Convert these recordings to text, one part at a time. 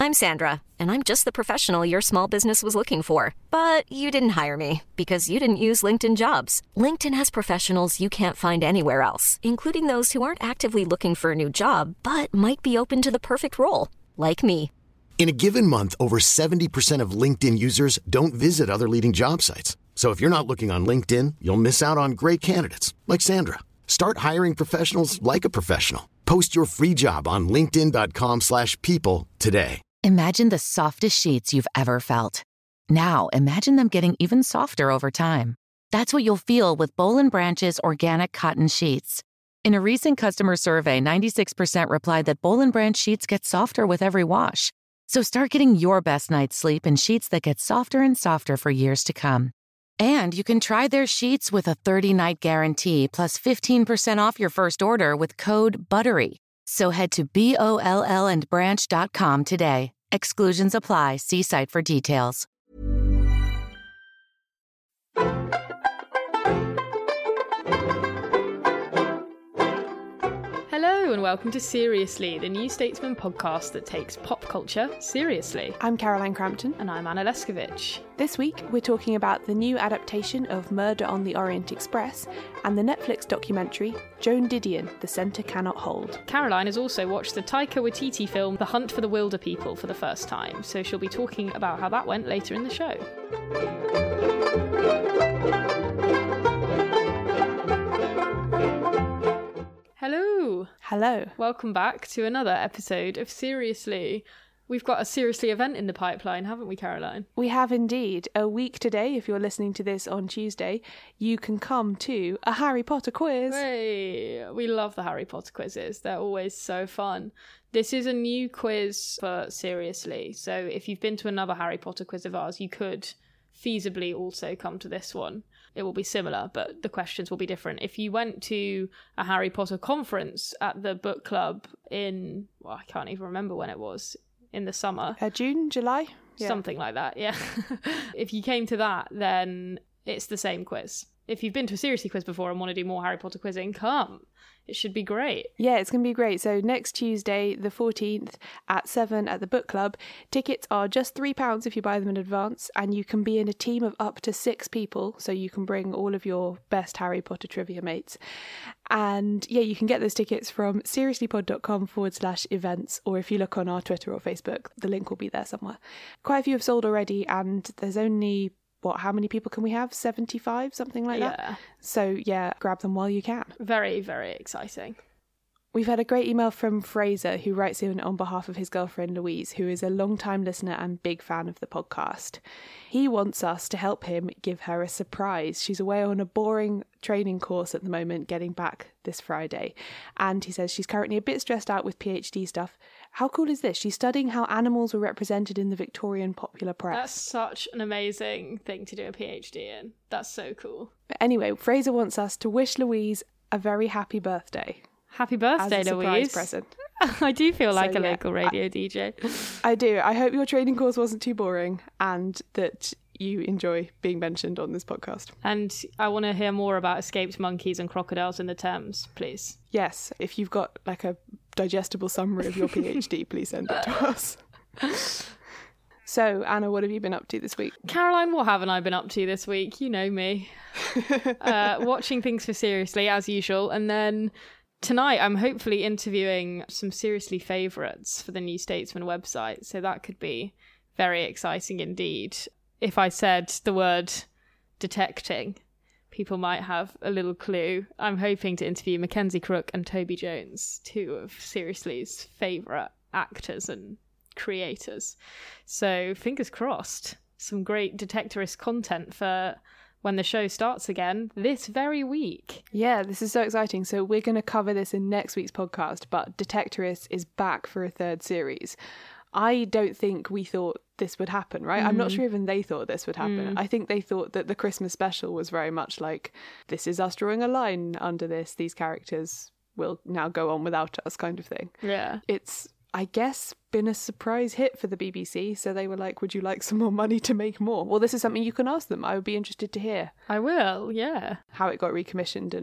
I'm Sandra, and I'm just the professional your small business was looking for. But you didn't hire me because you didn't use LinkedIn Jobs. LinkedIn has professionals you can't find anywhere else, including those who aren't actively looking for a new job, but might be open to the perfect role, like me. In a given month, over 70% of LinkedIn users don't visit other leading job sites. So if you're not looking on LinkedIn, you'll miss out on great candidates like Sandra. Start hiring professionals like a professional. Post your free job on linkedin.com/people today. Imagine the softest sheets you've ever felt. Now imagine them getting even softer over time. That's what you'll feel with Boll & Branch's organic cotton sheets. In a recent customer survey, 96% replied that Boll & Branch sheets get softer with every wash. So start getting your best night's sleep in sheets that get softer and softer for years to come. And you can try their sheets with a 30-night guarantee plus 15% off your first order with code BUTTERY. So head to BOLLandbranch.com today. Exclusions apply. See site for details. Hello and welcome to Seriously, the New Statesman podcast that takes pop culture seriously. I'm Caroline Crampton. And I'm Anna Leskovich. This week we're talking about the new adaptation of Murder on the Orient Express and the Netflix documentary Joan Didion, The Centre Cannot Hold. Caroline has also watched the Taika Waititi film The Hunt for the Wilder People for the first time, so she'll be talking about how that went later in the show. Hello. Hello. Welcome back to another episode of Seriously. We've got a Seriously event in the pipeline, haven't we, Caroline? We have indeed. A week today, if you're listening to this on Tuesday, you can come to a Harry Potter quiz. Hey, we love the Harry Potter quizzes. They're always so fun. This is a new quiz for Seriously. So if you've been to another Harry Potter quiz of ours, you could feasibly also come to this one. It will be similar, but the questions will be different. If you went to a Harry Potter conference at the book club in, I can't even remember when it was, in the summer. June, July? Yeah. Something like that, yeah. If you came to that, then it's the same quiz. If you've been to a Seriously quiz before and want to do more Harry Potter quizzing, come. It should be great. Yeah, it's going to be great. So next Tuesday, the 14th at 7 at the book club. Tickets are just £3 if you buy them in advance, and you can be in a team of up to 6 people, so you can bring all of your best Harry Potter trivia mates. And yeah, you can get those tickets from seriouslypod.com/events, or if you look on our Twitter or Facebook, the link will be there somewhere. Quite a few have sold already, and there's only... how many people can we have? 75, something like that? So yeah, grab them while you can. Very, very exciting. We've had a great email from Fraser, who writes in on behalf of his girlfriend Louise, who is a long-time listener and big fan of the podcast. He wants us to help him give her a surprise. She's away on a boring training course at the moment, getting back this Friday. And he says she's currently a bit stressed out with PhD stuff. How cool is this? She's studying how animals were represented in the Victorian popular press. That's such an amazing thing to do a PhD in. That's so cool. But anyway, Fraser wants us to wish Louise a very happy birthday. Happy birthday, as a Louise. Surprise present. I do feel like a local radio DJ. I do. I hope your training course wasn't too boring and that you enjoy being mentioned on this podcast. And I want to hear more about escaped monkeys and crocodiles in the Thames, please. Yes. If you've got like a digestible summary of your PhD, please send it to us. So, Anna, what have you been up to this week? Caroline, what haven't I been up to this week? You know me. Watching things for Seriously, as usual. And then tonight I'm hopefully interviewing some Seriously favourites for the New Statesman website. So that could be very exciting indeed. If I said the word detecting, people might have a little clue. I'm hoping to interview Mackenzie Crook and Toby Jones, two of Seriously's favourite actors and creators. So fingers crossed, some great Detectorist content for when the show starts again this very week. Yeah, this is so exciting. So we're going to cover this in next week's podcast, but Detectorist is back for a third series. I don't think we thought this would happen, right? I'm not sure even they thought this would happen. I think they thought that the Christmas special was very much like, this is us drawing a line under this. These characters will now go on without us kind of thing. Yeah. It's, I guess, been a surprise hit for the BBC. So they were like, would you like some more money to make more? Well, this is something you can ask them. I would be interested to hear. I will, yeah. How it got recommissioned and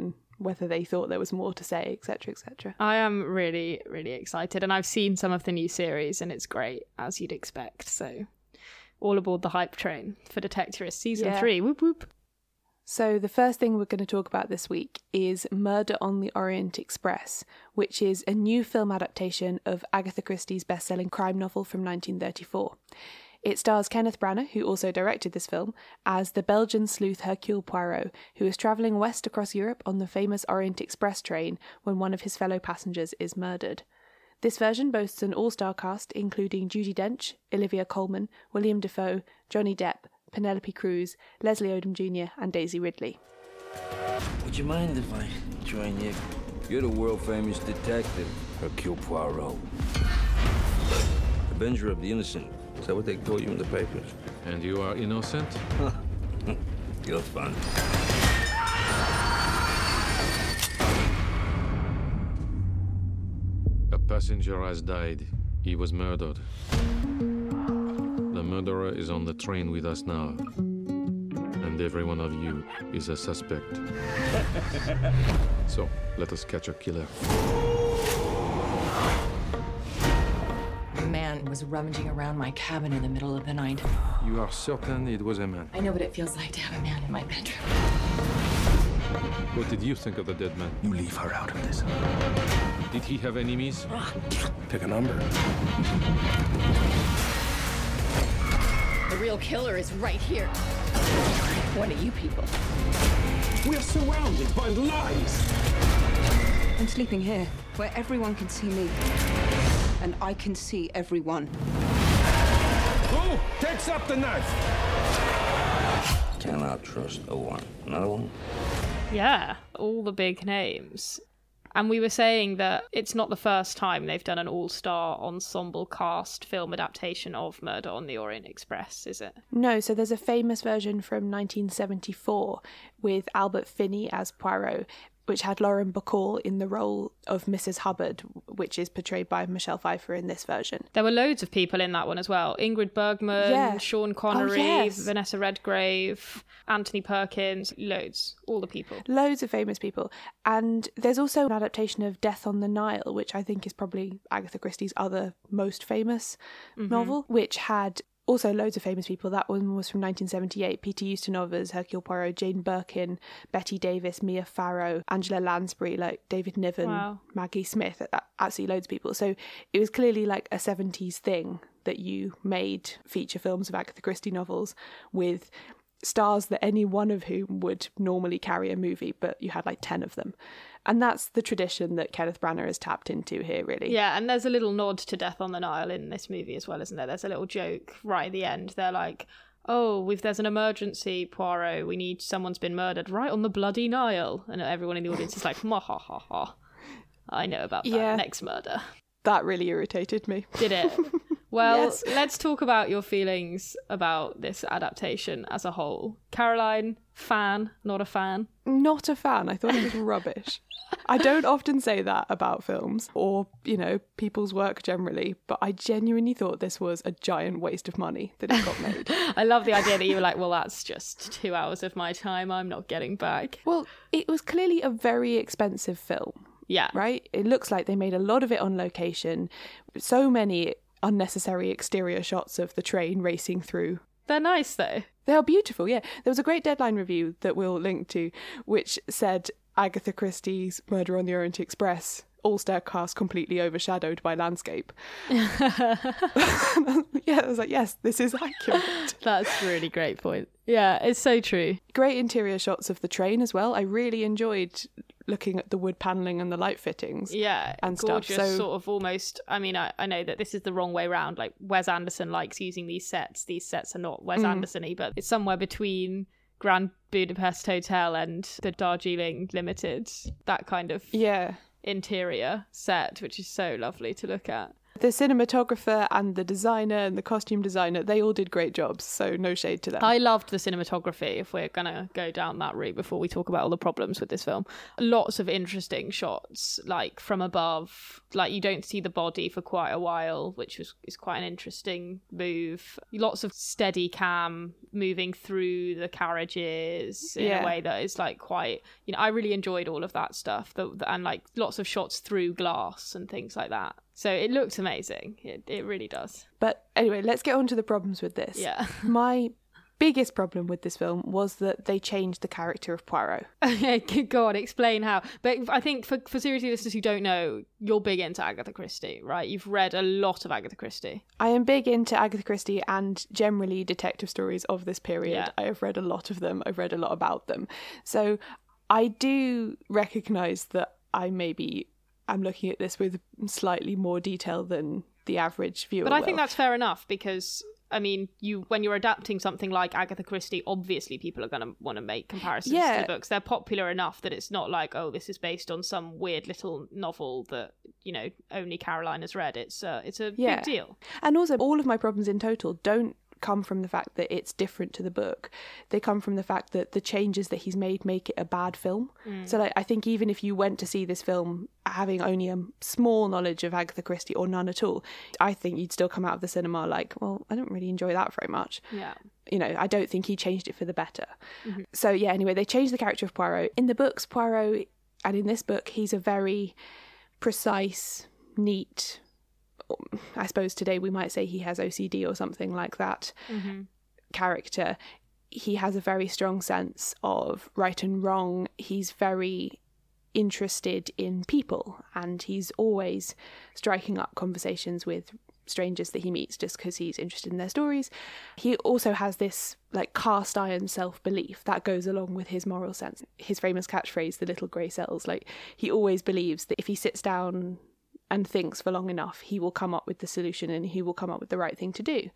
whether they thought there was more to say, etc., etc. I am really, really excited, and I've seen some of the new series, and it's great, as you'd expect. So, all aboard the hype train for Detectorist Season 3. Whoop whoop. So the first thing we're going to talk about this week is Murder on the Orient Express, which is a new film adaptation of Agatha Christie's best-selling crime novel from 1934. It stars Kenneth Branagh, who also directed this film, as the Belgian sleuth Hercule Poirot, who is travelling west across Europe on the famous Orient Express train when one of his fellow passengers is murdered. This version boasts an all-star cast including Judi Dench, Olivia Colman, William Dafoe, Johnny Depp, Penelope Cruz, Leslie Odom Jr. and Daisy Ridley. Would you mind if I join you? You're the world-famous detective, Hercule Poirot. Avenger of the innocent. Is that what they call you in the papers? And you are innocent? You're fun. A passenger has died. He was murdered. The murderer is on the train with us now. And every one of you is a suspect. So, let us catch a killer. A man was rummaging around my cabin in the middle of the night. You are certain it was a man? I know what it feels like to have a man in my bedroom. What did you think of the dead man? You leave her out of this. Did he have enemies? Pick a number. The real killer is right here. One of you people. We're surrounded by lies. I'm sleeping here, where everyone can see me. And I can see everyone. Who takes up the knife? Cannot trust no one. Another one? Yeah, all the big names. And we were saying that it's not the first time they've done an all-star ensemble cast film adaptation of Murder on the Orient Express, is it? No, so there's a famous version from 1974 with Albert Finney as Poirot, which had Lauren Bacall in the role of Mrs. Hubbard, which is portrayed by Michelle Pfeiffer in this version. There were loads of people in that one as well. Ingrid Bergman, Sean Connery, Vanessa Redgrave, Anthony Perkins, loads, all the people. Loads of famous people. And there's also an adaptation of Death on the Nile, which I think is probably Agatha Christie's other most famous novel, which had also loads of famous people. That one was from 1978. Peter Ustinov as Hercule Poirot, Jane Birkin, Betty Davis, Mia Farrow, Angela Lansbury, like David Niven, Maggie Smith, absolutely loads of people. So it was clearly like a 70s thing that you made feature films of Agatha Christie novels with stars that any one of whom would normally carry a movie, but you had like 10 of them. And that's the tradition that Kenneth Branagh has tapped into here, really. Yeah, and there's a little nod to Death on the Nile in this movie as well, isn't there? There's a little joke right at the end. They're like, oh, there's an emergency, Poirot. We need, someone's been murdered right on the bloody Nile. And everyone in the audience is like, ma ha ha ha. I know about that next murder. That really irritated me. Did it? Well, let's talk about your feelings about this adaptation as a whole. Caroline, fan, not a fan? Not a fan. I thought it was rubbish. I don't often say that about films or, you know, people's work generally, but I genuinely thought this was a giant waste of money that it got made. I love the idea that you were like, well, that's just 2 hours of my time I'm not getting back. Well, it was clearly a very expensive film. Yeah. Right? It looks like they made a lot of it on location. So many unnecessary exterior shots of the train racing through. They're nice, though. They are beautiful, yeah. There was a great Deadline review that we'll link to, which said Agatha Christie's Murder on the Orient Express, all-star cast completely overshadowed by landscape. Yeah, I was like, yes, this is accurate. That's a really great point. Yeah, it's so true. Great interior shots of the train as well. I really enjoyed looking at the wood panelling and the light fittings. Yeah, and gorgeous, stuff. So, sort of almost, I mean, I know that this is the wrong way round. Like, Wes Anderson likes using these sets. These sets are not Wes Anderson-y, but it's somewhere between Grand Budapest Hotel and the Darjeeling Limited, that kind of interior set, which is so lovely to look at. The cinematographer and the designer and the costume designer, they all did great jobs, so no shade to them. I loved the cinematography, if we're going to go down that route before we talk about all the problems with this film. Lots of interesting shots, like from above. Like, you don't see the body for quite a while, which is quite an interesting move. Lots of steady cam moving through the carriages in a way that is like quite, you know, I really enjoyed all of that stuff. And like lots of shots through glass and things like that. So it looks amazing. It really does. But anyway, let's get on to the problems with this. Yeah. My biggest problem with this film was that they changed the character of Poirot. Go on, explain how. But I think for seriously listeners who don't know, you're big into Agatha Christie, right? You've read a lot of Agatha Christie. I am big into Agatha Christie and generally detective stories of this period. Yeah. I have read a lot of them. I've read a lot about them. So I do recognise that I'm looking at this with slightly more detail than the average viewer. But I think that's fair enough because, I mean, when you're adapting something like Agatha Christie, obviously people are going to want to make comparisons to the books. They're popular enough that it's not like, oh, this is based on some weird little novel that, you know, only Caroline has read. It's a big deal. And also, all of my problems in total don't come from the fact that it's different to the book. They come from the fact that the changes that he's made make it a bad film. So like, I think even if you went to see this film having only a small knowledge of Agatha Christie or none at all, I think you'd still come out of the cinema like, well, I don't really enjoy that very much. Yeah. You know, I don't think he changed it for the better. So yeah, anyway, they changed the character of Poirot. In the books, Poirot, and in this book, he's a very precise, neat, I suppose today we might say he has OCD or something like that, character. He has a very strong sense of right and wrong. He's very interested in people, and he's always striking up conversations with strangers that he meets just because he's interested in their stories. He also has this like cast iron self-belief that goes along with his moral sense. His famous catchphrase, the little grey cells, like he always believes that if he sits down and thinks for long enough, he will come up with the solution and he will come up with the right thing to do.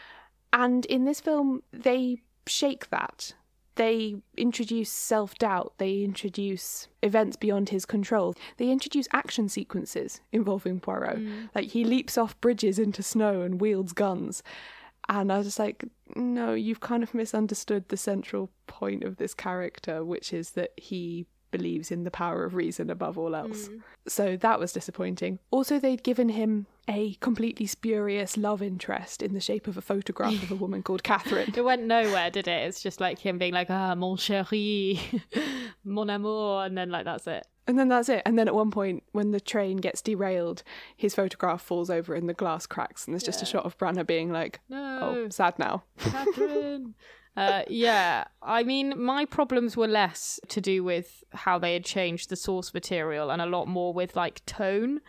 And in this film, they shake that. They introduce self-doubt. They introduce events beyond his control. They introduce action sequences involving Poirot. Like, he leaps off bridges into snow and wields guns. And I was just like, no, you've kind of misunderstood the central point of this character, which is that he believes in the power of reason above all else. So that was disappointing. Also, they'd given him a completely spurious love interest in the shape of a photograph of a woman called Catherine. It went nowhere, did it? It's just like him being like, mon chéri, mon amour, and then like that's it. And then that's it. And then at one point, when the train gets derailed, his photograph falls over and the glass cracks, and there's just a shot of Branagh being like, no, oh, sad now. Catherine. Yeah, I mean, my problems were less to do with how they had changed the source material and a lot more with like tone.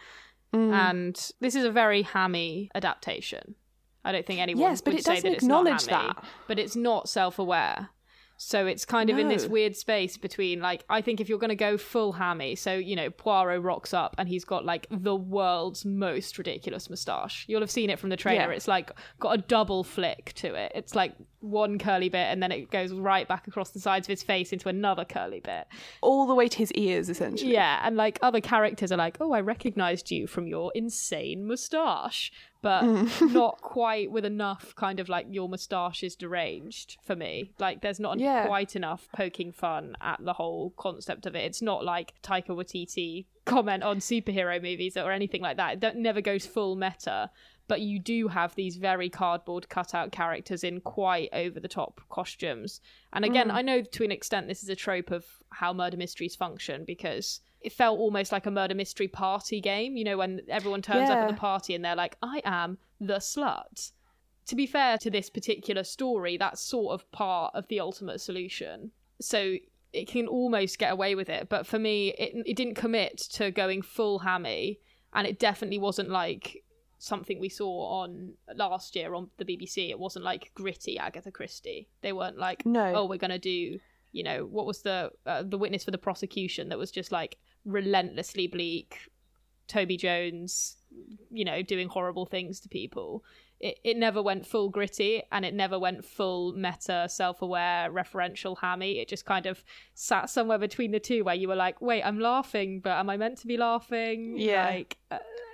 And this is a very hammy adaptation. I don't think anyone but would it say doesn't that it's not acknowledge hammy, that. but it's not self-aware. So it's kind of in this weird space between, like, I think if you're going to go full hammy, so, you know, Poirot rocks up and he's got, like, the world's most ridiculous moustache. You'll have seen it from the trailer. Yeah. It's, like, got a double flick to it. It's, like, one curly bit and then it goes right back across the sides of his face into another curly bit. All the way to his ears, essentially. Yeah, and, like, other characters are like, oh, I recognised you from your insane moustache. But not quite with enough kind of like your moustache is deranged for me. Like there's not quite enough poking fun at the whole concept of it. It's not like Taika Waititi comment on superhero movies or anything like that. That never goes full meta. But you do have these very cardboard cutout characters in quite over-the-top costumes. And again, I know to an extent this is a trope of how murder mysteries function because it felt almost like a murder mystery party game, you know, when everyone turns up at the party and they're like, I am the slut. To be fair to this particular story, that's sort of part of the ultimate solution. So it can almost get away with it. But for me, it didn't commit to going full hammy. And it definitely wasn't like something we saw on last year on the BBC. It wasn't like gritty Agatha Christie. They weren't like, oh, we're going to do, you know, what was the witness for the prosecution that was just like relentlessly bleak, Toby Jones, you know, doing horrible things to people. It never went full gritty and it never went full meta, self-aware, referential hammy. It just kind of sat somewhere between the two where you were like, wait, I'm laughing, but am I meant to be laughing? Yeah. Like,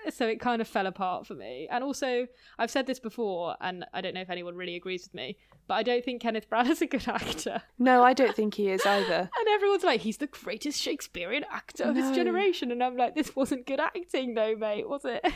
So it kind of fell apart for me. And also, I've said this before, and I don't know if anyone really agrees with me, but I don't think Kenneth Branagh's a good actor. No, I don't think he is either. And everyone's like, he's the greatest Shakespearean actor of his generation. And I'm like, this wasn't good acting though, mate, was it?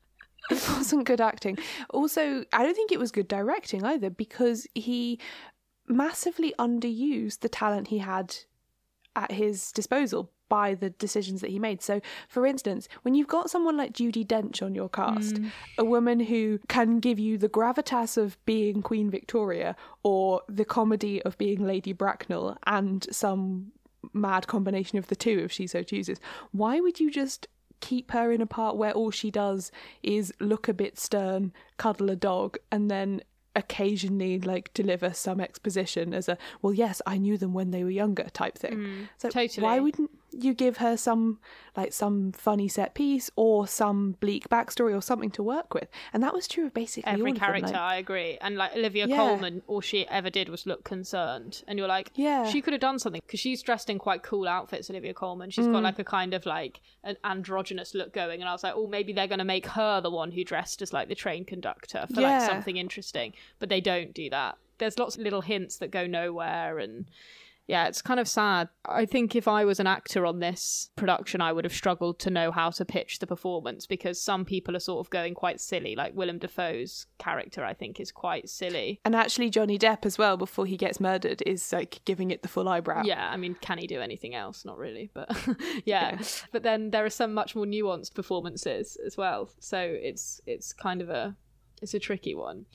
It wasn't good acting. Also, I don't think it was good directing either, because he massively underused the talent he had at his disposal by the decisions that he made. So, for instance, when you've got someone like Judi Dench on your cast, a woman who can give you the gravitas of being Queen Victoria or the comedy of being Lady Bracknell and some mad combination of the two if she so chooses, why would you just keep her in a part where all she does is look a bit stern, cuddle a dog, and then occasionally like deliver some exposition as a, well, yes, I knew them when they were younger type thing. So totally. Why wouldn't you give her some funny set piece or some bleak backstory or something to work with? And that was true of basically every all character. of them, I agree. And like Olivia Colman, all she ever did was look concerned, and you're like, she could have done something, because she's dressed in quite cool outfits. Olivia Colman, she's got like a kind of like an androgynous look going, and I was like, oh, maybe they're going to make her the one who dressed as like the train conductor for like something interesting, but they don't do that. There's lots of little hints that go nowhere, and yeah, it's kind of sad. I think if I was an actor on this production, I would have struggled to know how to pitch the performance, because some people are sort of going quite silly. Like Willem Dafoe's character, I think, is quite silly. And actually Johnny Depp as well, before he gets murdered, is like giving it the full eyebrow. Yeah, I mean, can he do anything else? Not really, but yeah. But then there are some much more nuanced performances as well. So it's kind of it's a tricky one.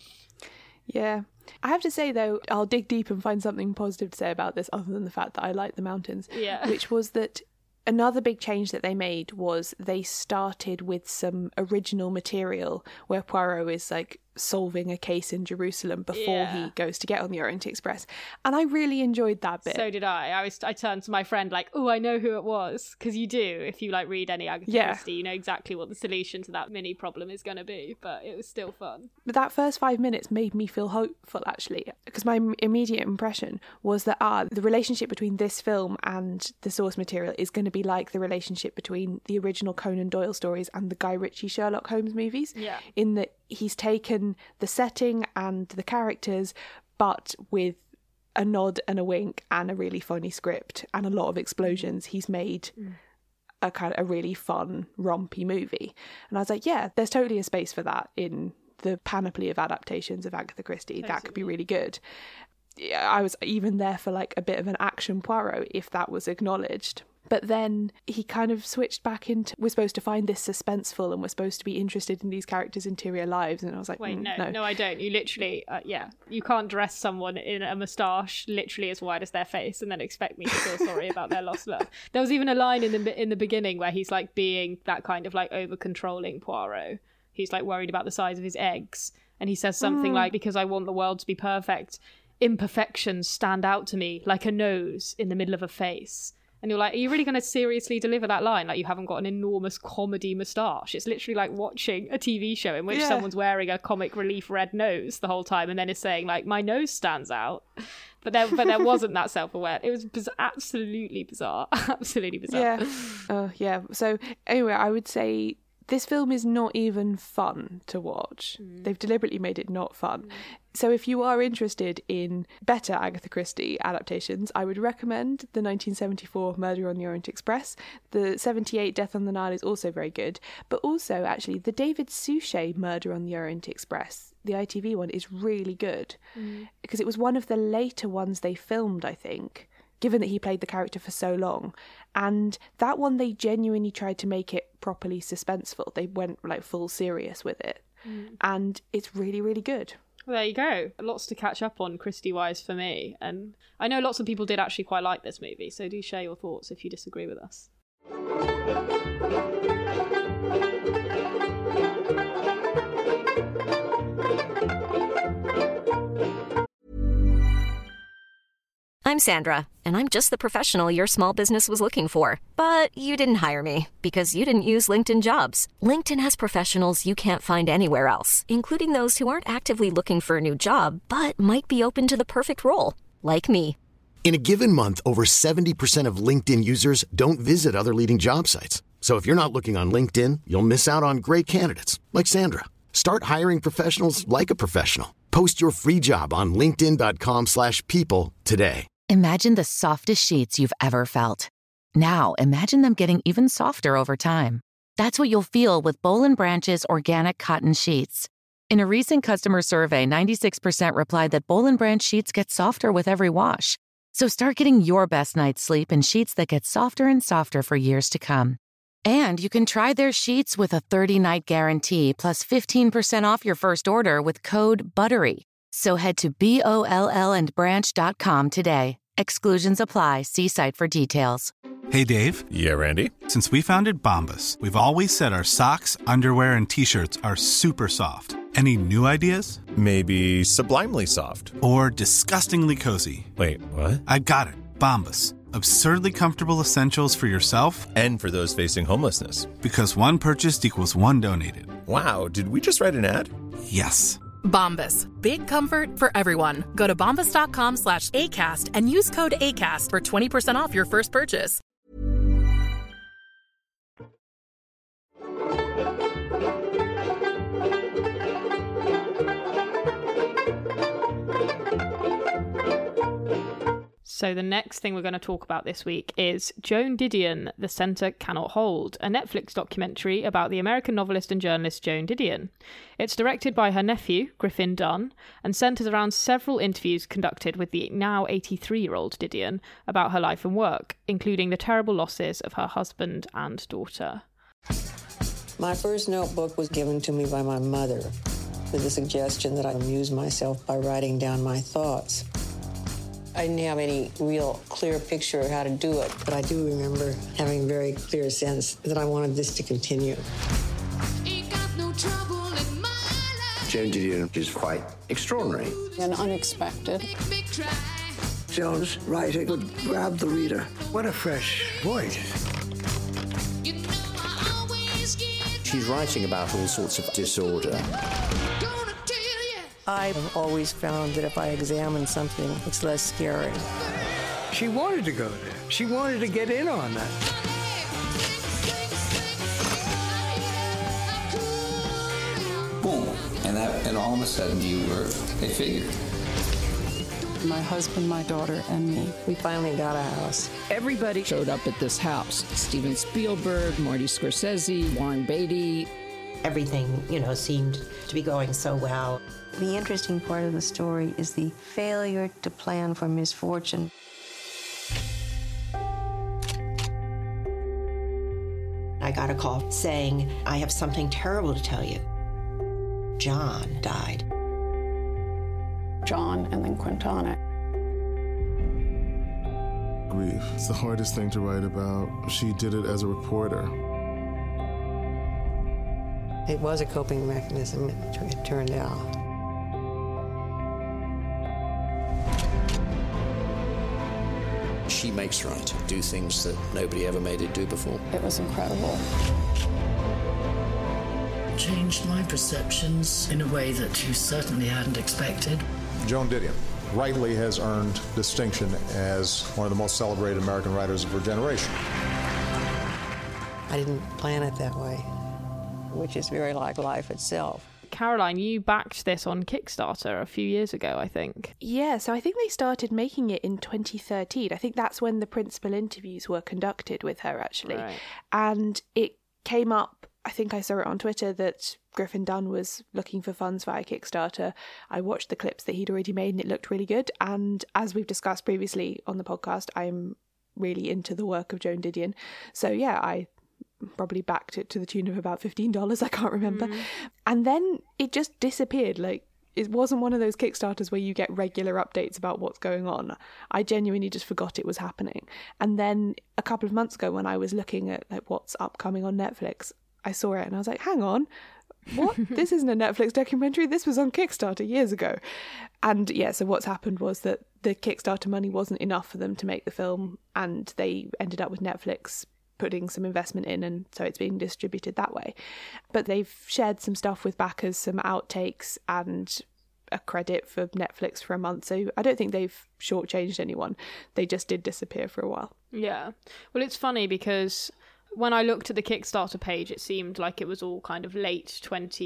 Yeah. I have to say, though, I'll dig deep and find something positive to say about this other than the fact that I like the mountains. Yeah. Which was that another big change that they made was they started with some original material where Poirot is like solving a case in Jerusalem before he goes to get on the Orient Express. And I really enjoyed that bit. So did I. I turned to my friend like, oh, I know who it was. Because you do. If you like read any Agatha Christie, you know exactly what the solution to that mini problem is going to be. But it was still fun. But that first 5 minutes made me feel hopeful, actually. Because my immediate impression was that the relationship between this film and the source material is going to be like the relationship between the original Conan Doyle stories and the Guy Ritchie Sherlock Holmes movies. Yeah. In that he's taken the setting and the characters, but with a nod and a wink and a really funny script and a lot of explosions, he's made a kind of a really fun, rompy movie. And I was like, yeah, there's totally a space for that in the panoply of adaptations of Agatha Christie. Totally. That could be really good. I was even there for like a bit of an action Poirot if that was acknowledged. But then he kind of switched back into, we're supposed to find this suspenseful and we're supposed to be interested in these characters' interior lives. And I was like, wait, no, I don't. You literally, you can't dress someone in a moustache literally as wide as their face and then expect me to feel sorry about their lost love. There was even a line in the beginning where he's like being that kind of like over-controlling Poirot. He's like worried about the size of his eggs. And he says something like, because I want the world to be perfect, imperfections stand out to me like a nose in the middle of a face. And you're like, are you really going to seriously deliver that line? Like, you haven't got an enormous comedy moustache. It's literally like watching a TV show in which someone's wearing a comic relief red nose the whole time and then is saying, like, my nose stands out. But there wasn't that self-aware. It was absolutely bizarre. Absolutely bizarre. Yeah. So, anyway, I would say this film is not even fun to watch. They've deliberately made it not fun. So if you are interested in better Agatha Christie adaptations, I would recommend the 1974 Murder on the Orient Express. The 78 Death on the Nile is also very good. But also, actually, the David Suchet Murder on the Orient Express, the ITV one, is really good. Because it was one of the later ones they filmed, I think, given that he played the character for so long. And that one, they genuinely tried to make it properly suspenseful. They went like full serious with it. And it's really, really good. Well, there you go. Lots to catch up on Christie-wise for me. And I know lots of people did actually quite like this movie, so do share your thoughts if you disagree with us. I'm Sandra, and I'm just the professional your small business was looking for. But you didn't hire me because you didn't use LinkedIn Jobs. LinkedIn has professionals you can't find anywhere else, including those who aren't actively looking for a new job, but might be open to the perfect role, like me. In a given month, over 70% of LinkedIn users don't visit other leading job sites. So if you're not looking on LinkedIn, you'll miss out on great candidates like Sandra. Start hiring professionals like a professional. Post your free job on linkedin.com/people today. Imagine the softest sheets you've ever felt. Now imagine them getting even softer over time. That's what you'll feel with Boll & Branch's organic cotton sheets. In a recent customer survey, 96% replied that Boll & Branch sheets get softer with every wash. So start getting your best night's sleep in sheets that get softer and softer for years to come. And you can try their sheets with a 30-night guarantee plus 15% off your first order with code BUTTERY. So head to BOLLandbranch.com today. Exclusions apply. See site for details. Hey, Dave. Yeah, Randy. Since we founded Bombas, we've always said our socks, underwear, and T-shirts are super soft. Any new ideas? Maybe sublimely soft. Or disgustingly cozy. Wait, what? I got it. Bombas. Absurdly comfortable essentials for yourself and for those facing homelessness. Because one purchased equals one donated. Wow, did we just write an ad? Yes. Bombas. Big comfort for everyone. Go to bombas.com/ACAST and use code ACAST for 20% off your first purchase. So the next thing we're going to talk about this week is Joan Didion, The Centre Cannot Hold, a Netflix documentary about the American novelist and journalist Joan Didion. It's directed by her nephew, Griffin Dunne, and centres around several interviews conducted with the now 83-year-old Didion about her life and work, including the terrible losses of her husband and daughter. My first notebook was given to me by my mother with the suggestion that I amuse myself by writing down my thoughts. I didn't have any real clear picture of how to do it, but I do remember having a very clear sense that I wanted this to continue. Joan Didion is quite extraordinary. And unexpected. Joan's writing would grab the reader. What a fresh voice. She's writing about all sorts of disorder. I've always found that if I examine something, it's less scary. She wanted to go there. She wanted to get in on that. Boom. And all of a sudden you were a figure. My husband, my daughter, and me. We finally got a house. Everybody showed up at this house. Steven Spielberg, Marty Scorsese, Warren Beatty. Everything, seemed to be going so well. The interesting part of the story is the failure to plan for misfortune. I got a call saying, I have something terrible to tell you. John died. John and then Quintana. Grief. It's the hardest thing to write about. She did it as a reporter. It was a coping mechanism, it turned out. She makes writing do things that nobody ever made it do before. It was incredible. Changed my perceptions in a way that you certainly hadn't expected. Joan Didion rightly has earned distinction as one of the most celebrated American writers of her generation. I didn't plan it that way, which is very like life itself. Caroline, you backed this on Kickstarter a few years ago, I think. Yeah, so I think they started making it in 2013. I think that's when the principal interviews were conducted with her, actually. Right. And it came up, I think I saw it on Twitter, that Griffin Dunne was looking for funds via Kickstarter. I watched the clips that he'd already made and it looked really good. And as we've discussed previously on the podcast, I'm really into the work of Joan Didion. So yeah, I probably backed it to the tune of about $15, I can't remember. And then it just disappeared. Like, it wasn't one of those Kickstarters where you get regular updates about what's going on. I genuinely just forgot it was happening. And then a couple of months ago when I was looking at what's upcoming on Netflix, I saw it and I was like, hang on, what? This isn't a Netflix documentary. This was on Kickstarter years ago. And yeah, so what's happened was that the Kickstarter money wasn't enough for them to make the film, and they ended up with Netflix putting some investment in, and so it's being distributed that way. But they've shared some stuff with backers, some outtakes and a credit for Netflix for a month, so I don't think they've shortchanged anyone. They just did disappear for a while. Yeah. Well, it's funny because when I looked at the Kickstarter page, it seemed like it was all kind of late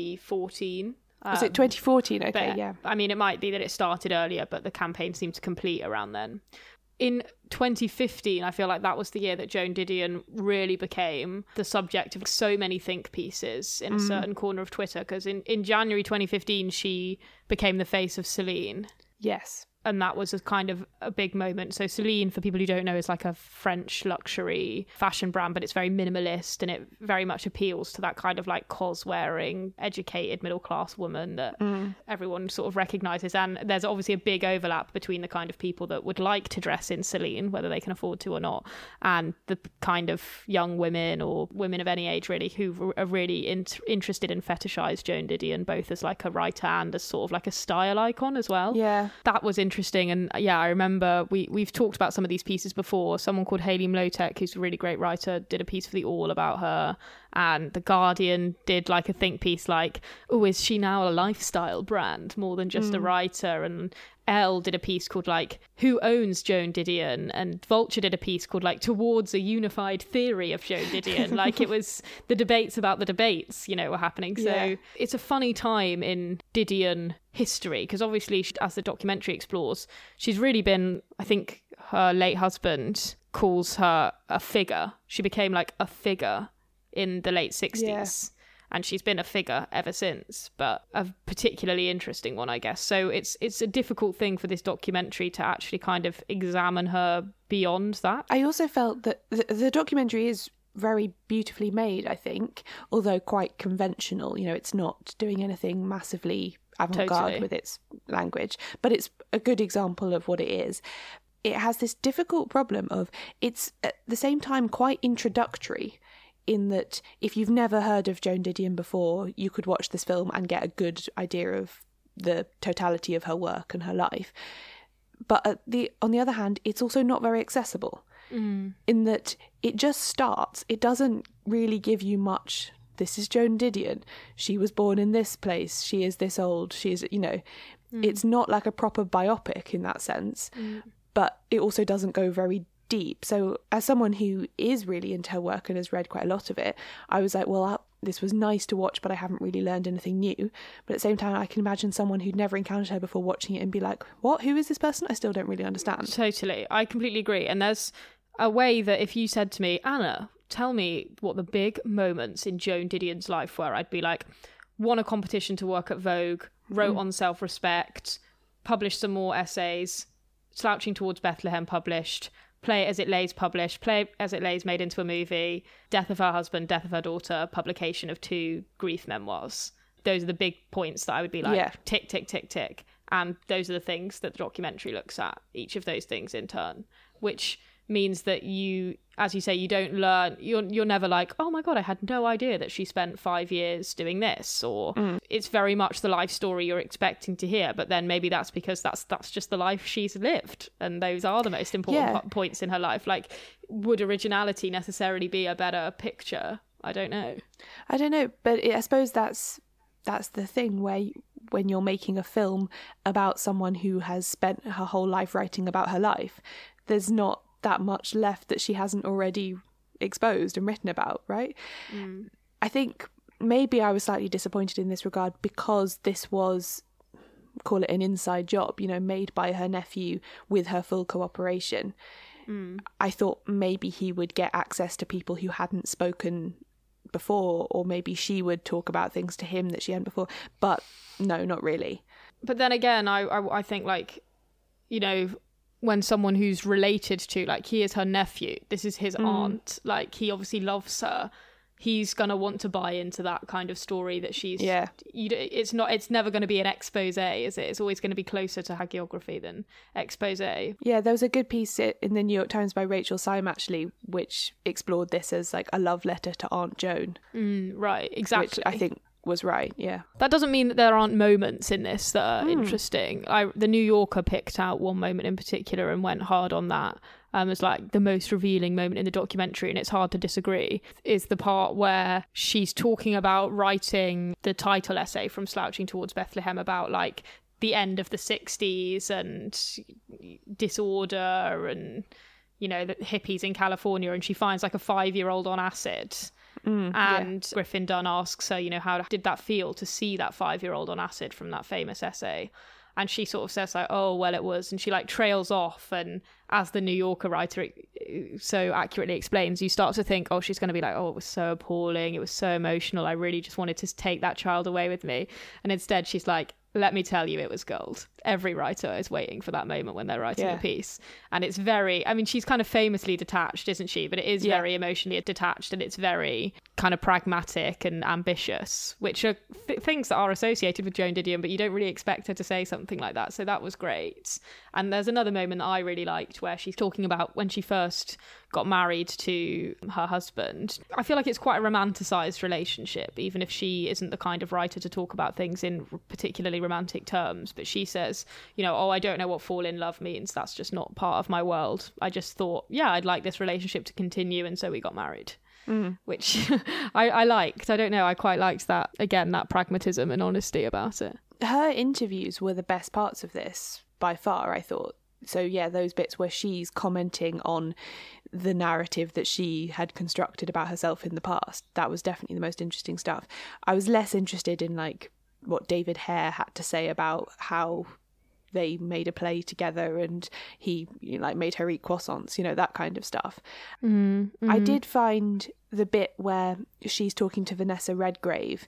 2014. Was it 2014? Okay, yeah. I mean, it might be that it started earlier, but the campaign seemed to complete around then. In 2015, I feel like that was the year that Joan Didion really became the subject of so many think pieces in a certain corner of Twitter, because in January 2015, she became the face of Celine. Yes. And that was a kind of a big moment. So Celine, for people who don't know, is like a French luxury fashion brand, but it's very minimalist, and it very much appeals to that kind of like cos-wearing, educated middle-class woman that everyone sort of recognises. And there's obviously a big overlap between the kind of people that would like to dress in Celine, whether they can afford to or not, and the kind of young women or women of any age really who are really interested in fetishised Joan Didion, both as like a writer and as sort of like a style icon as well. Yeah. That was interesting. And yeah, I remember we've talked about some of these pieces before. Someone called Hayley Mlotek, who's a really great writer, did a piece for The All about her, and The Guardian did like a think piece like, oh, is she now a lifestyle brand more than just a writer? And Elle did a piece called like, who owns Joan Didion? And Vulture did a piece called like, towards a unified theory of Joan Didion. Like, it was the debates about the debates, you know, were happening. So it's a funny time in Didion history, because obviously, as the documentary explores, she's really been, I think her late husband calls her a figure. She became like a figure in the late 60s. Yeah. And she's been a figure ever since, but a particularly interesting one, I guess. So it's a difficult thing for this documentary to actually kind of examine her beyond that. I also felt that the documentary is very beautifully made, I think, although quite conventional. You know, it's not doing anything massively avant-garde with its language, but it's a good example of what it is. It has this difficult problem of it's at the same time quite introductory, in that if you've never heard of Joan Didion before, you could watch this film and get a good idea of the totality of her work and her life. But on the other hand, it's also not very accessible, in that it just starts. It doesn't really give you much. This is Joan Didion. She was born in this place. She is this old. She is, you know, it's not like a proper biopic in that sense, but it also doesn't go very deep. So as someone who is really into her work and has read quite a lot of it, I was like, well, this was nice to watch, but I haven't really learned anything new. But at the same time, I can imagine someone who'd never encountered her before watching it and be like, what? Who is this person? I still don't really understand. Totally. I completely agree. And there's a way that if you said to me, Anna, tell me what the big moments in Joan Didion's life were, I'd be like, won a competition to work at Vogue, wrote on self-respect, published some more essays, Slouching Towards Bethlehem published, Play It As It Lays published, Play It As It Lays made into a movie, Death of Her Husband, Death of Her Daughter, publication of 2 grief memoirs. Those are the big points that I would be like, tick, tick, tick, tick. And those are the things that the documentary looks at, each of those things in turn, which means that you, as you say, you don't learn, you're never like, oh my God, I had no idea that she spent 5 years doing this, or it's very much the life story you're expecting to hear, but then maybe that's because that's just the life she's lived, and those are the most important points in her life. Like, would originality necessarily be a better picture? I don't know, but I suppose that's the thing where when you're making a film about someone who has spent her whole life writing about her life, there's not that much left that she hasn't already exposed and written about, right? I think maybe I was slightly disappointed in this regard because this was, call it an inside job, you know, made by her nephew with her full cooperation. I thought maybe he would get access to people who hadn't spoken before, or maybe she would talk about things to him that she hadn't before, but no, not really. But then again, I think, like, you know, when someone who's related to, like, he is her nephew, this is his aunt, like, he obviously loves her, he's gonna want to buy into that kind of story that she's it's never going to be an expose, is it? It's always going to be closer to hagiography than expose. Yeah, there was a good piece in the New York Times by Rachel Syme, actually, which explored this as like a love letter to Aunt Joan. Right, exactly. Which I think was right, yeah. That doesn't mean that there aren't moments in this that are interesting. The New Yorker picked out one moment in particular and went hard on that. As like the most revealing moment in the documentary, and it's hard to disagree, is the part where she's talking about writing the title essay from Slouching Towards Bethlehem about like the end of the 60s and disorder and, you know, the hippies in California, and she finds like a 5-year-old on acid. And Griffin Dunne asks her, you know, how did that feel to see that 5-year-old on acid from that famous essay? And she sort of says like, oh, well, it was. And she like trails off. And as the New Yorker writer so accurately explains, you start to think, oh, she's going to be like, oh, it was so appalling. It was so emotional. I really just wanted to take that child away with me. And instead she's like, let me tell you, it was gold. Every writer is waiting for that moment when they're writing a piece. And it's very, I mean, she's kind of famously detached, isn't she? But it is very emotionally detached, and it's very kind of pragmatic and ambitious, which are things that are associated with Joan Didion, but you don't really expect her to say something like that. So that was great. And there's another moment that I really liked where she's talking about when she first got married to her husband. I feel like it's quite a romanticized relationship, even if she isn't the kind of writer to talk about things in particularly romantic terms. But she says, you know, oh, I don't know what fall in love means. That's just not part of my world. I just thought, yeah, I'd like this relationship to continue. And so we got married, which I liked. I don't know. I quite liked that. Again, that pragmatism and honesty about it. Her interviews were the best parts of this by far, I thought. So yeah, those bits where she's commenting on the narrative that she had constructed about herself in the past, that was definitely the most interesting stuff. I was less interested in like what David Hare had to say about how they made a play together and he, you know, like made her eat croissants, you know, that kind of stuff. I did find the bit where she's talking to Vanessa Redgrave,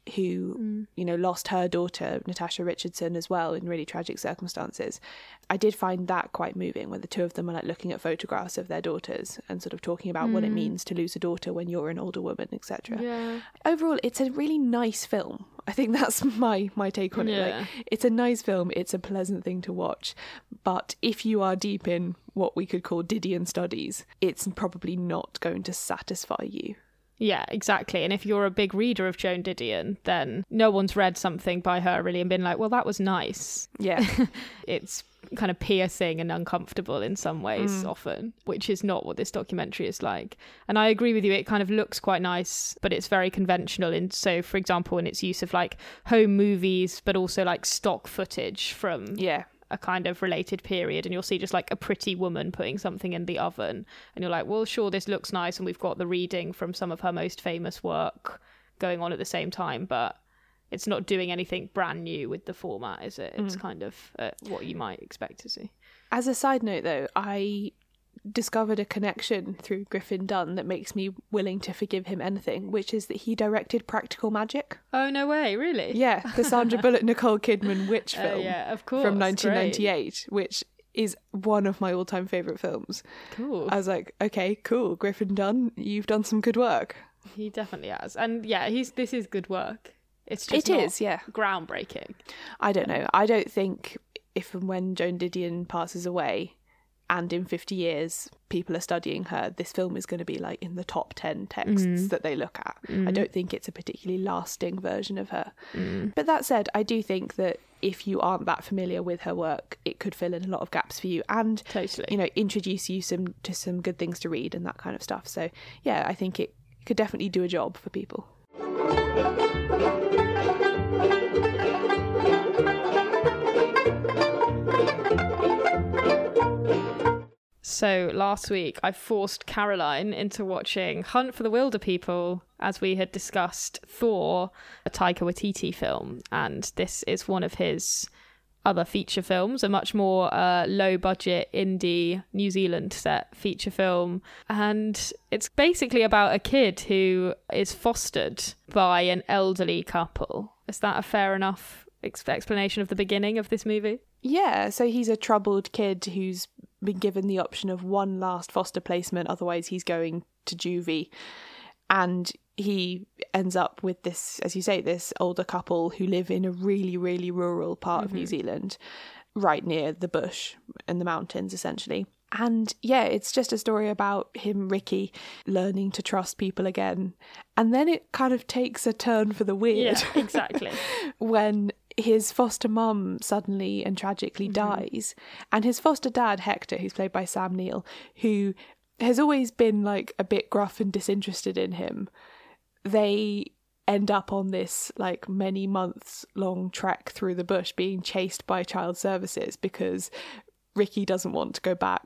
who, you know, lost her daughter, Natasha Richardson, as well in really tragic circumstances. I did find that quite moving, where the two of them are like looking at photographs of their daughters and sort of talking about what it means to lose a daughter when you're an older woman, etc. Yeah. Overall, it's a really nice film. I think that's my take on it. Like, it's a nice film. It's a pleasant thing to watch. But if you are deep in what we could call Didion studies, it's probably not going to satisfy you. Yeah, exactly. And if you're a big reader of Joan Didion, then no one's read something by her really and been like, well, that was nice. Yeah. It's kind of piercing and uncomfortable in some ways often, which is not what this documentary is like. And I agree with you, it kind of looks quite nice, but it's very conventional. And so, for example, in its use of like home movies, but also like stock footage from a kind of related period, and you'll see just like a pretty woman putting something in the oven, and you're like, well, sure, this looks nice, and we've got the reading from some of her most famous work going on at the same time, but it's not doing anything brand new with the format, is it? It's kind of what you might expect to see. As a side note, though, I discovered a connection through Griffin Dunne that makes me willing to forgive him anything, which is that he directed Practical Magic. Oh, no way, really? Yeah, the Sandra Bullock, Nicole Kidman witch film of course, from 1998, which is one of my all-time favourite films. Cool. I was like, okay, cool, Griffin Dunne, you've done some good work. He definitely has. And yeah, this is good work. It's just groundbreaking. I don't know. I don't think if and when Joan Didion passes away, and in 50 years people are studying her, this film is going to be like in the top 10 texts that they look at. I don't think it's a particularly lasting version of her. But that said, I do think that if you aren't that familiar with her work, it could fill in a lot of gaps for you and you know, introduce you to some good things to read and that kind of stuff. So yeah, I think it could definitely do a job for people. So last week I forced Caroline into watching Hunt for the Wilderpeople, as we had discussed Thor, a Taika Waititi film, and this is one of his other feature films, a much more low-budget indie New Zealand set feature film, and it's basically about a kid who is fostered by an elderly couple. Is that a fair enough explanation of the beginning of this movie? Yeah, so he's a troubled kid who's been given the option of one last foster placement, otherwise he's going to juvie. And he ends up with this, as you say, this older couple who live in a really, really rural part of New Zealand, right near the bush and the mountains, essentially. And yeah, it's just a story about him, Ricky, learning to trust people again. And then it kind of takes a turn for the weird. Yeah, exactly. When his foster mum suddenly and tragically dies, and his foster dad, Hector, who's played by Sam Neill, who has always been like a bit gruff and disinterested in him, they end up on this like many months long trek through the bush being chased by child services because Ricky doesn't want to go back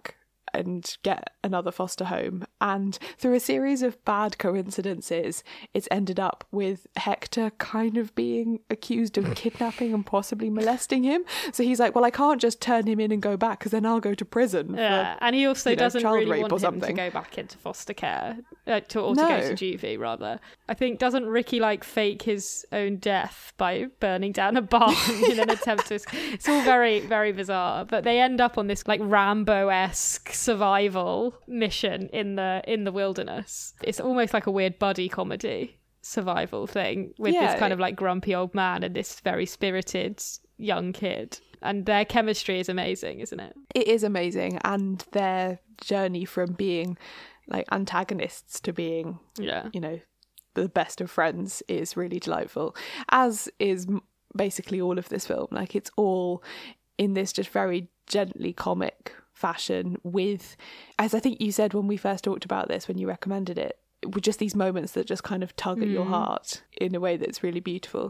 and get another foster home. And through a series of bad coincidences, it's ended up with Hector kind of being accused of kidnapping and possibly molesting him. So he's like, well, I can't just turn him in and go back because then I'll go to prison. Yeah, and he also doesn't really want him to something. go back into foster care, to go to juvie, rather. I think, doesn't Ricky like fake his own death by burning down a barn in an attempt to... It's all very, very bizarre. But they end up on this like Rambo-esque survival mission in the wilderness. It's almost like a weird buddy comedy survival thing with this kind of like grumpy old man and this very spirited young kid. And their chemistry is amazing, isn't it? It is amazing. And their journey from being like antagonists to being, you know, the best of friends is really delightful, as is basically all of this film. Like, it's all in this just very gently comic fashion with, as I think you said when we first talked about this, when you recommended it, with just these moments that just kind of tug at your heart in a way that's really beautiful.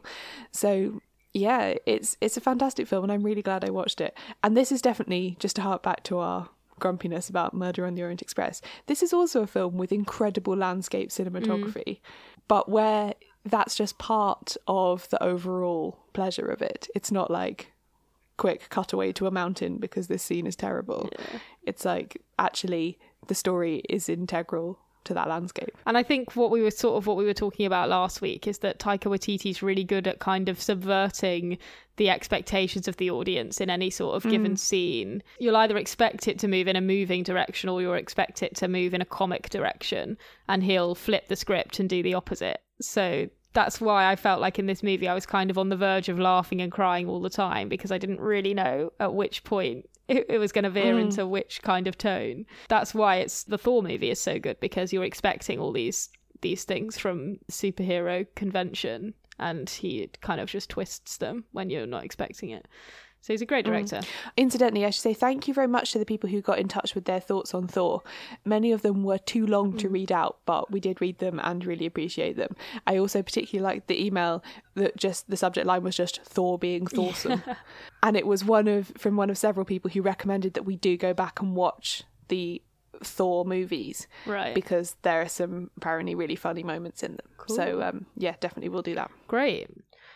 So yeah, it's a fantastic film, and I'm really glad I watched it. And this is definitely, just to hark back to our grumpiness about Murder on the Orient Express, this is also a film with incredible landscape cinematography, but where that's just part of the overall pleasure of it. It's not like quick cutaway to a mountain because this scene is terrible. It's like, actually the story is integral to that landscape. And I think what we were talking about last week is that Taika Waititi's really good at kind of subverting the expectations of the audience in any sort of given scene. You'll either expect it to move in a moving direction or you'll expect it to move in a comic direction, and he'll flip the script and do the opposite. So that's why I felt like in this movie I was kind of on the verge of laughing and crying all the time, because I didn't really know at which point it was going to veer into which kind of tone. That's why the Thor movie is so good, because you're expecting all these things from superhero convention, and he kind of just twists them when you're not expecting it. So he's a great director. Incidentally, I should say thank you very much to the people who got in touch with their thoughts on Thor. Many of them were too long to read out, but we did read them and really appreciate them. I also particularly liked the email that just the subject line was just Thor being Thorsome. And it was from one of several people who recommended that we do go back and watch the Thor movies, right? Because there are some apparently really funny moments in them. Cool. So yeah, definitely we'll do that. Great.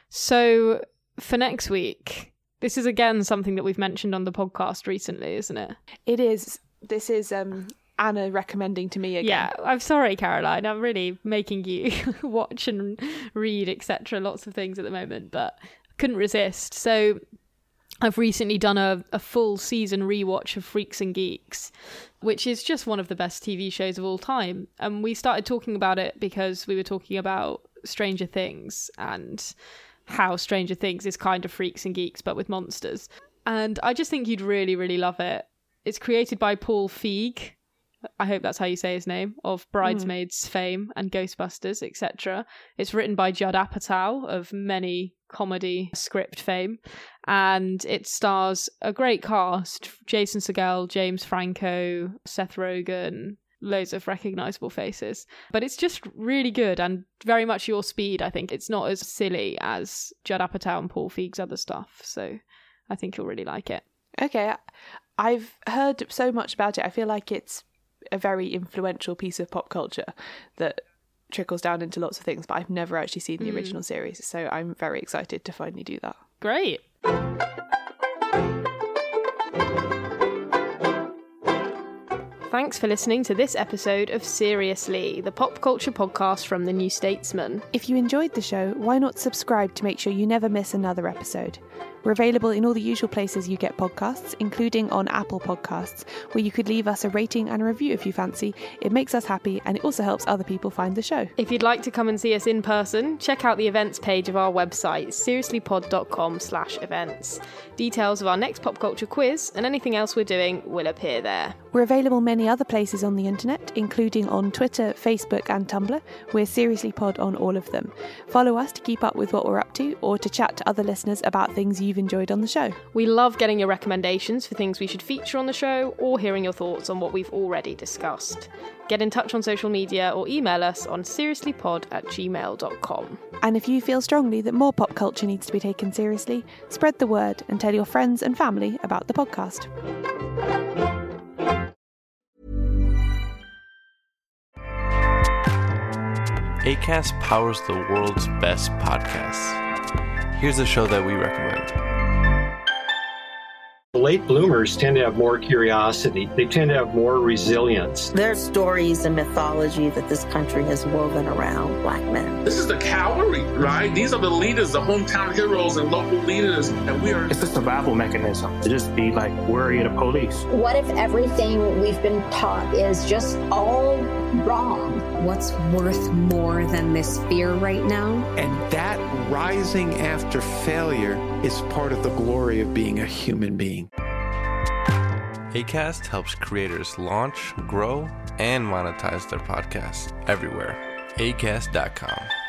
So for next week, this is again something that we've mentioned on the podcast recently, isn't it? It is. This is Anna recommending to me again. Yeah, I'm sorry, Caroline. I'm really making you watch and read, etc. Lots of things at the moment, but couldn't resist. So I've recently done a full season rewatch of Freaks and Geeks, which is just one of the best TV shows of all time. And we started talking about it because we were talking about Stranger Things and how Stranger Things is kind of Freaks and Geeks but with monsters. And I just think you'd really, really love it. It's created by Paul Feig, I hope that's how you say his name, of Bridesmaids fame and Ghostbusters, etc. It's written by Judd Apatow of many comedy script fame, and it stars a great cast: Jason Segel, James Franco, Seth Rogen, loads of recognisable faces. But it's just really good and very much your speed, I think. It's not as silly as Judd Apatow and Paul Feig's other stuff, so I think you'll really like it. Okay, I've heard so much about it. I feel like it's a very influential piece of pop culture that trickles down into lots of things, but I've never actually seen the original series, so I'm very excited to finally do that. Great. Thanks for listening to this episode of Seriously, the pop culture podcast from The New Statesman. If you enjoyed the show, why not subscribe to make sure you never miss another episode? We're available in all the usual places you get podcasts, including on Apple Podcasts, where you could leave us a rating and a review if you fancy. It makes us happy, and it also helps other people find the show. If you'd like to come and see us in person, check out the events page of our website, seriouslypod.com/events. Details of our next pop culture quiz and anything else we're doing will appear there. We're available many other places on the internet, including on Twitter, Facebook and Tumblr. We're Seriously Pod on all of them. Follow us to keep up with what we're up to, or to chat to other listeners about things you've enjoyed on the show. We love getting your recommendations for things we should feature on the show, or hearing your thoughts on what we've already discussed. Get in touch on social media or email us on seriouslypod@gmail.com. And if you feel strongly that more pop culture needs to be taken seriously, spread the word and tell your friends and family about the podcast. Acast powers the world's best podcasts. Here's a show that we recommend. Late bloomers tend to have more curiosity. They tend to have more resilience. There are stories and mythology that this country has woven around Black men. This is the cavalry, right? These are the leaders, the hometown heroes and local leaders, and we are... It's a survival mechanism to just be like worried of police. What if everything we've been taught is just all wrong? What's worth more than this fear right now? And that rising after failure is part of the glory of being a human being. Acast helps creators launch, grow, and monetize their podcasts everywhere. Acast.com.